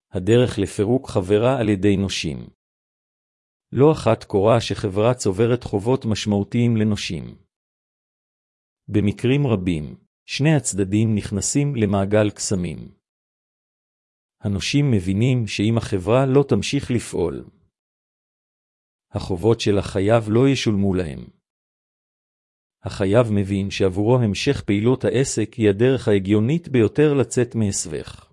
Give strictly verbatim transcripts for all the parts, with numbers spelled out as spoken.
הדרך לפירוק חברה על ידי נושים. לא אחת קורה שחברה צוברת חובות משמעותיים לנושים. במקרים רבים, שני הצדדים נכנסים למעגל קסמים. הנושים מבינים שאם החברה לא תמשיך לפעול, החובות של החייב לא ישולמו להם. החייב מבין שעבורו המשך פעילות העסק היא הדרך ההגיונית ביותר לצאת מהסבך.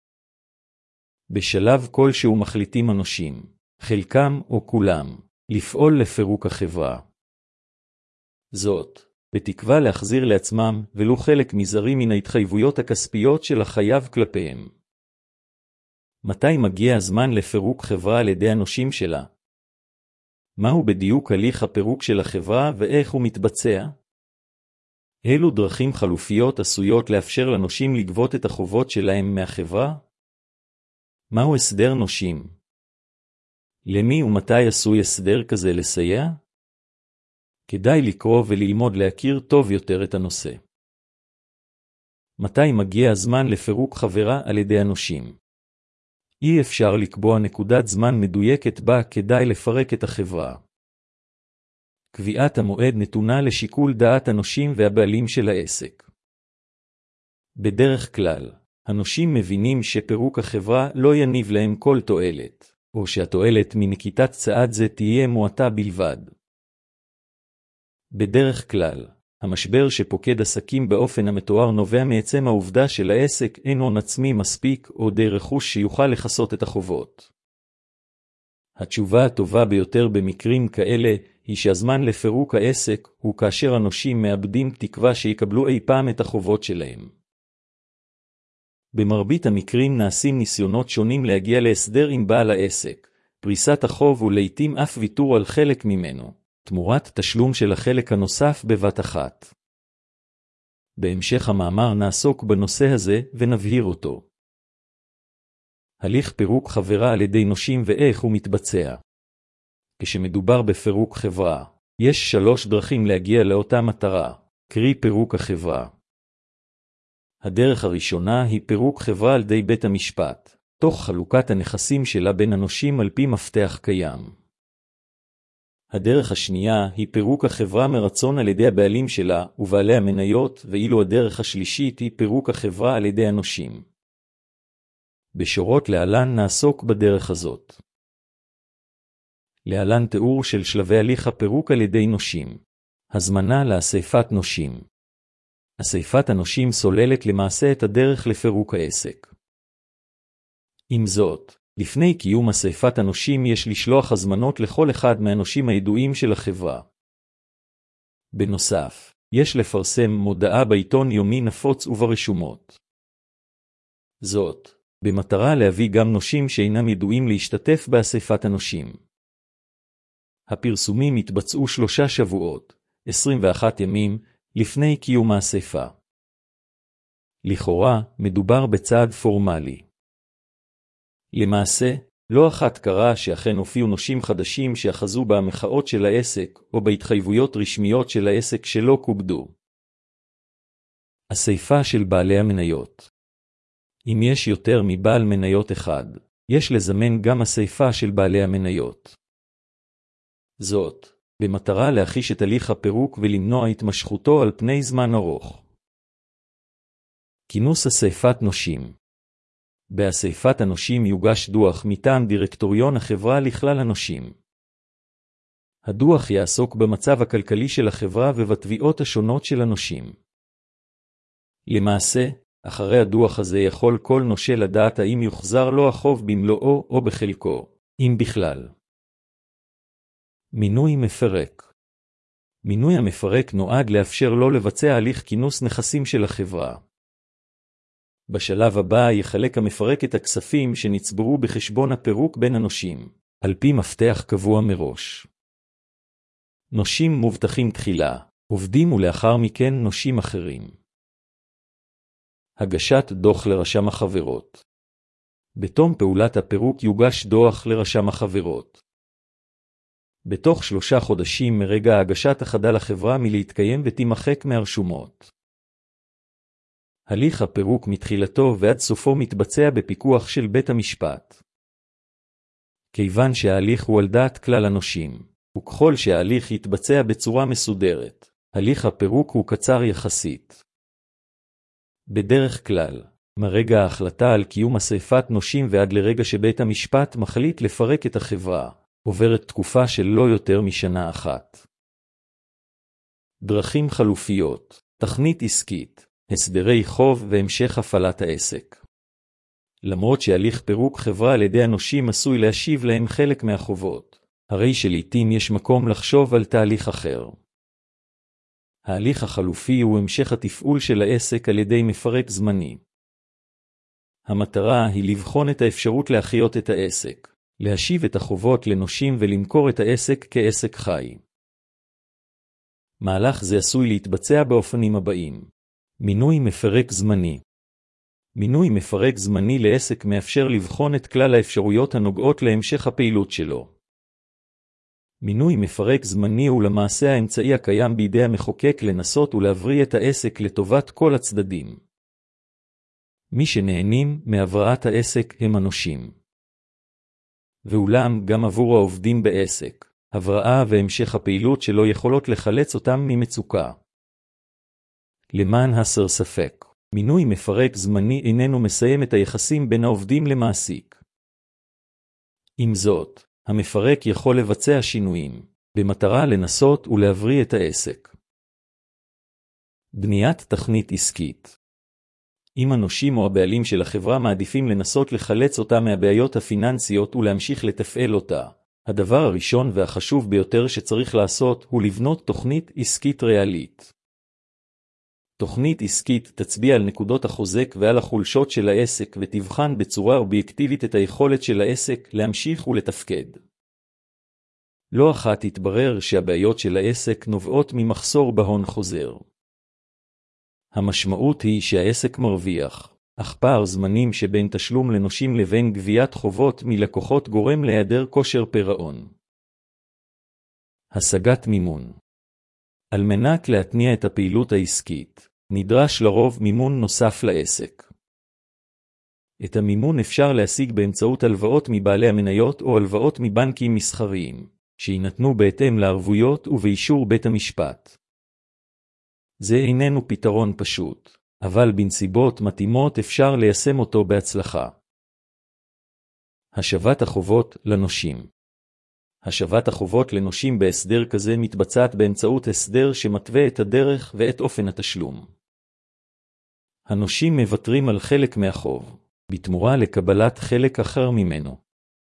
בשלב כלשהו מחליטים הנושים, חלקם או כולם, לפעול לפירוק החברה. זאת, בתקווה להחזיר לעצמם ולו חלק מזערי מן ההתחייבויות הכספיות של החייב כלפיהם. מתי מגיע הזמן לפירוק חברה על ידי הנושים שלה? מהו בדיוק הליך הפירוק של החברה ואיך הוא מתבצע? אילו דרכים חלופיות עשויות לאפשר לנושים לגבות את החובות שלהם מהחברה? מהו הסדר נושים? למי ומתי עשוי הסדר כזה לסייע? כדאי לקרוא וללמוד להכיר טוב יותר את הנושא. מתי מגיע הזמן לפירוק חברה על ידי הנושים? אי אפשר לקבוע נקודת זמן מדויקת בה כדאי לפרק את החברה. קביעת המועד נתונה לשיקול דעת הנושים והבעלים של העסק. בדרך כלל, הנושים מבינים שפירוק החברה לא יניב להם כל תועלת, או שהתועלת מנקיטת צעד זה תהיה מועטה בלבד. בדרך כלל, המשבר שפוקד עסקים באופן המתואר נובע מעצם העובדה של העסק אין הון עצמי מספיק או די רכוש שיוכל לכסות את החובות. התשובה הטובה ביותר במקרים כאלה היא שהזמן לפירוק העסק הוא כאשר הנושים מאבדים תקווה שיקבלו אי פעם את החובות שלהם. במרבית המקרים נעשים ניסיונות שונים להגיע להסדר עם בעל העסק, פריסת החוב ולעיתים אף ויתור על חלק ממנו, תמורת תשלום של החלק הנוסף בבת אחת. בהמשך המאמר נעסוק בנושא הזה ונבהיר אותו. הליך פירוק חברה על ידי נושים ואיך הוא מתבצע. כשמדובר בפירוק חברה, יש שלוש דרכים להגיע לאותה מטרה, קרי פירוק החברה. הדרך הראשונה היא פירוק חברה על ידי בית המשפט, תוך חלוקת הנכסים שלה בין הנושים על פי מפתח קיים. הדרך השנייה היא פירוק החברה מרצון על ידי הבעלים שלה ובעלי המניות, ואילו הדרך השלישית היא פירוק החברה על ידי הנושים. בשורות להלן נעסוק בדרך הזאת. להלן תיאור של שלבי הליך הפירוק על ידי נושים. הזמנה לאספת נושים. אספת הנושים סוללת למעשה את הדרך לפירוק העסק. עם זאת, לפני קיום אספת הנושים יש לשלוח הזמנות לכל אחד מהנושים הידועים של החברה. בנוסף, יש לפרסם מודעה בעיתון יומי נפוץ וברשומות. זאת, במטרה להביא גם נושים שאינם ידועים להשתתף באספת הנושים. הפרסומים יתבצעו שלושה שבועות, עשרים ואחד ימים, לפני קיום האספה. לכאורה, מדובר בצעד פורמלי. למעשה, לא אחת קרה שאכן הופיעו נושים חדשים שאחזו במחאות של העסק או בהתחייבויות רשמיות של העסק שלא כובדו. אספה של בעלי המניות. אם יש יותר מבעל מניות אחד, יש לזמן גם אספה של בעלי המניות. זאת, במטרה להחיש את הליך הפירוק ולמנוע התמשכותו על פני זמן ארוך. כינוס אספת נושים. באספת הנושים יוגש דוח מטעם דירקטוריון החברה לכלל הנושים. הדוח יעסוק במצב הכלכלי של החברה ובתביעות השונות של הנושים. למעשה, אחרי הדוח הזה יכול כל נושה לדעת האם יוחזר לו החוב במלואו או בחלקו, אם בכלל. מינוי מפרק. מינוי המפרק נועד לאפשר לו לבצע הליך כינוס נכסים של החברה. בשלב הבא יחלק המפרק את הכספים שנצברו בחשבון הפירוק בין הנושים, על פי מפתח קבוע מראש. נושים מובטחים תחילה, עובדים ולאחר מכן נושים אחרים. הגשת דוח לרשם החברות. בתום פעולת הפירוק יוגש דוח לרשם החברות. בתוך שלושה חודשים מרגע הגשת החדל החברה מלהתקיים ותימחק מהרשומות. הליך הפירוק מתחילתו ועד סופו מתבצע בפיקוח של בית המשפט. כיוון שההליך הוא על דעת כלל הנושים, וככל שההליך יתבצע בצורה מסודרת, הליך הפירוק הוא קצר יחסית. בדרך כלל, מרגע ההחלטה על קיום אספת נושים ועד לרגע שבית המשפט מחליט לפרק את החברה, עוברת תקופה של לא יותר משנה אחת. דרכים חלופיות, תכנית עסקית, הסדרי חוב והמשך הפעלת העסק. למרות שהליך פירוק חברה על ידי הנושים עשוי להשיב להם חלק מהחובות, הרי שלעיתים יש מקום לחשוב על תהליך אחר. ההליך החלופי הוא המשך התפעול של העסק על ידי מפרק זמני. המטרה היא לבחון את האפשרות להחיות את העסק, להשיב את החובות לנושים ולמכור את העסק כעסק חי. מהלך זה עשוי להתבצע באופנים הבאים. מינוי מפרק זמני. מינוי מפרק זמני לעסק מאפשר לבחון את כלל האפשרויות הנוגעות להמשך הפעילות שלו. מינוי מפרק זמני הוא למעשה האמצעי הקיים בידי המחוקק לנסות ולהבריא את העסק לטובת כל הצדדים. מי שנהנים מהבראת העסק הם הנושים. ואולם גם עבור העובדים בעסק, הבראה והמשך הפעילות שלו יכולות לחלץ אותם ממצוקה. למען הסר ספק, מינוי מפרק זמני איננו מסיים את היחסים בין העובדים למעסיק. עם זאת, המפרק יכול לבצע שינויים, במטרה לנסות ולהבריא את העסק. בניית תכנית עסקית. אם הנושים או הבעלים של החברה מעדיפים לנסות לחלץ אותה מהבעיות הפיננסיות ולהמשיך לתפעל אותה, הדבר הראשון והחשוב ביותר שצריך לעשות הוא לבנות תוכנית עסקית ריאלית. תוכנית עסקית תצביע על נקודות החוזק ועל החולשות של העסק ותבחן בצורה אובייקטיבית את היכולת של העסק להמשיך ולתפקד. לא אחת יתברר שהבעיות של העסק נובעות ממחסור בהון חוזר. המשמעות היא שהעסק מרוויח, אך פער זמנים שבין תשלום לנושים לבין גביית חובות מלקוחות גורם להיעדר כושר פירעון. השגת מימון. על מנת להתניע את הפעילות העסקית, נדרש לרוב מימון נוסף לעסק. את המימון אפשר להשיג באמצעות הלוואות מבעלי המניות או הלוואות מבנקים מסחריים, שיינתנו בהתאם לערבויות ובאישור בית המשפט. זה איננו פתרון פשוט, אבל בנסיבות מתאימות אפשר ליישם אותו בהצלחה. השבת החובות לנושים. השבת החובות לנושים בהסדר כזה מתבצעת באמצעות הסדר שמתווה את הדרך ואת אופן התשלום. הנושים מוותרים על חלק מהחוב, בתמורה לקבלת חלק אחר ממנו.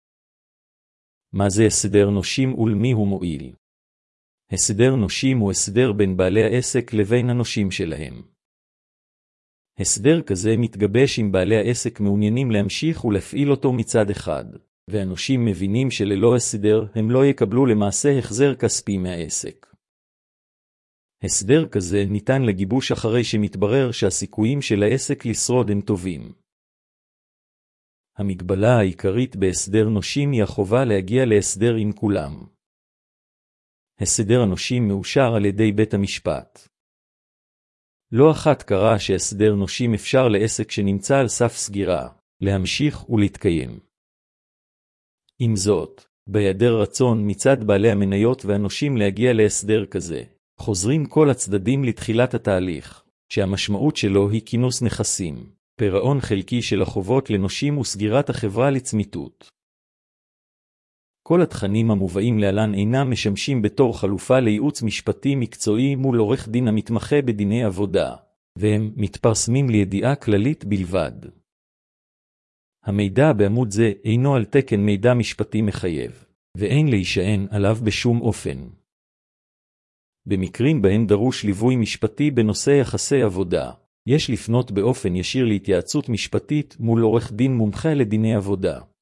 מה זה הסדר נושים ולמי הוא מועיל? הסדר נושים הוא הסדר בין בעלי העסק לבין הנושים שלהם. הסדר כזה מתגבש אם בעלי העסק מעוניינים להמשיך ולהפעיל אותו מצד אחד, והנושים מבינים שללא הסדר הם לא יקבלו למעשה החזר כספי מהעסק. הסדר כזה ניתן לגיבוש אחרי שמתברר שהסיכויים של העסק לשרוד הם טובים. המגבלה העיקרית בהסדר נושים היא החובה להגיע להסדר עם כולם. הסדר הנושים מאושר על ידי בית המשפט. לא אחת קרה שהסדר נושים אפשר לעסק שנמצא על סף סגירה, להמשיך ולהתקיים. עם זאת, בהיעדר רצון מצד בעלי המניות והנושים להגיע להסדר כזה, חוזרים כל הצדדים לתחילת התהליך, שהמשמעות שלו היא כינוס נכסים, פירעון חלקי של החובות לנושים וסגירת החברה לצמיתות. כל התכנים המובאים להלן אינם משמשים בתור חלופה לייעוץ משפטי מקצועי מול עורך דין המתמחה בדיני עבודה, והם מתפרסמים לידיעה כללית בלבד. המידע בעמוד זה אינו על תקן מידע משפטי מחייב, ואין להישען עליו בשום אופן. במקרים בהם דרוש ליווי משפטי בנושא יחסי עבודה, יש לפנות באופן ישיר להתייעצות משפטית מול עורך דין מומחה לדיני עבודה.